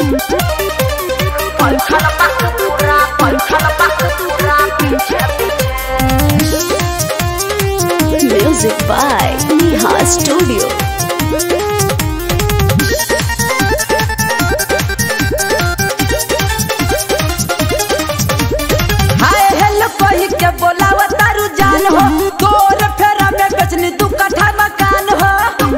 Music by Neha Studio. Hi hello कही के बोलावा तारू जान हो, तोर फेरा में बेचनी दू कट्ठा मकान हो।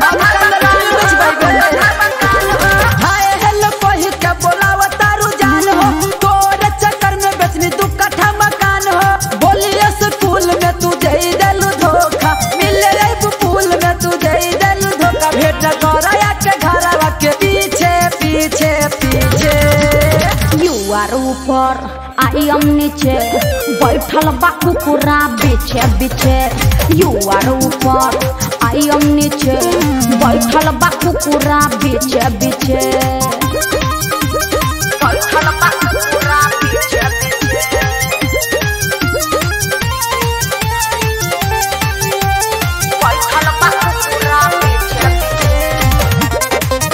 हाय हेलो कही के बोलावा तारू जान हो, तोर चक्कर में बेचनी दू कट्ठा मकान हो। बोलिए स्कूल में तू दे देलू धोखा, मिले रे पुल में तू दे देलू धोखा। भेट करया के घरवा के पीछे पीछे पीछे। You are ऊपर I am नीचे, बैठल बा कुकुरा बीचे बीचे। You are ऊपर I am नीचे, बैठल बा कुकुरा बीचे बीचे। बैठल बा कुकुरा बीचे बीचे। बैठल बा कुकुरा बीचे बीचे।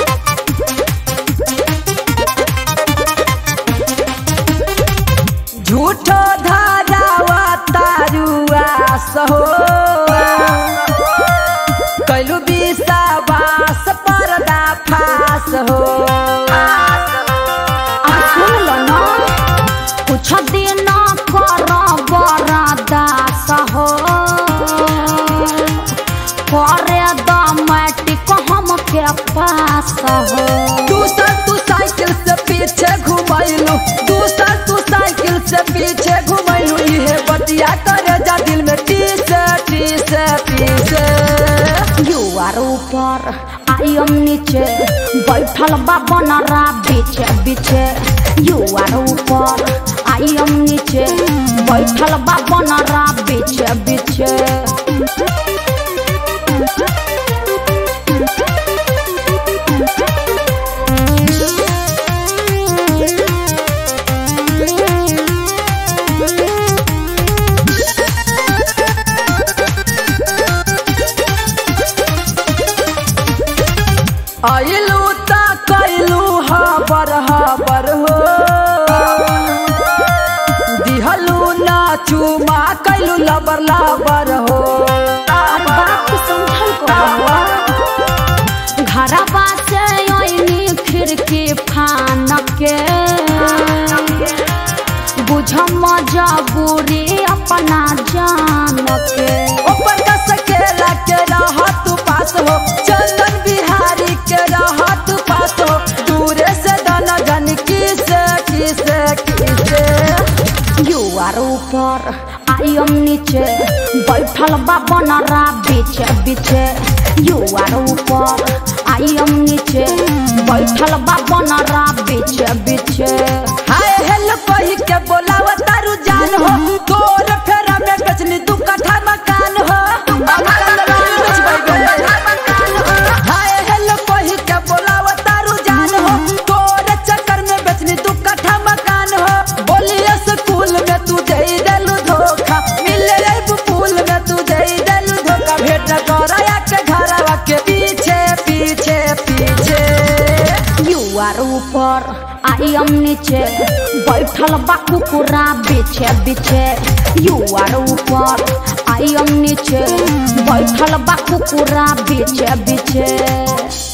झूठो धारावा तारुआ सहो, कैलू विश्वास पर्दा फास हो। सुन लो ना, कुछ दिन कर बरदास हो, करे दमटिक हम के पास हो। दूसर तू साइकिल से पीछे घुमैलू, दूसर तू साइकिल से पीछे घुमैलू। इहे बतिया करे जा दिल में टीस टीस टीस। You are ऊपर I am नीचे, बैठल बा बनरा बीचे बीचे। You are ऊपर I am नीचे, बैठल बा बनरा बीचे बीचे। आइलू ता कैलू हबर हबर हो, दिहलू ना चुमा कैलू लबर लबर हो। घरवा से ओइनी खिड़की फान के, बुझ मजबूरी अपना जान के। ऊपर का सकेला के रहा तू पास हो, चंदन बिहारी के रहा तू पास हो। दूरे से दाना जान किस किस किस। You are ऊपर I am नीचे, बैठल बा बनरा बीचे बीचे। You are ऊपर I am नीचे, बैठल बा बनरा बीचे बीचे। हाय हेलो कही के बोलावा तारू जान हो, तोर फेरा में बेचनी दू कट्ठा मकान हो। हाय हेलो कही के बोलावा तारू जान हो, तोर चक्कर में बेचनी दू कट्ठा मकान हो। बोलिए स्कूल में तू दे देलू धोखा, मिले रे पुल में तू दे देलू धोखा। भेट करया के घरवा के पीछे पीछे पीछे। You are ऊपर I am नीचे, बैठल बा कुकुरा बीचे बीचे। You are ऊपर I am नीचे, बैठल बा कुकुरा बीचे बीचे।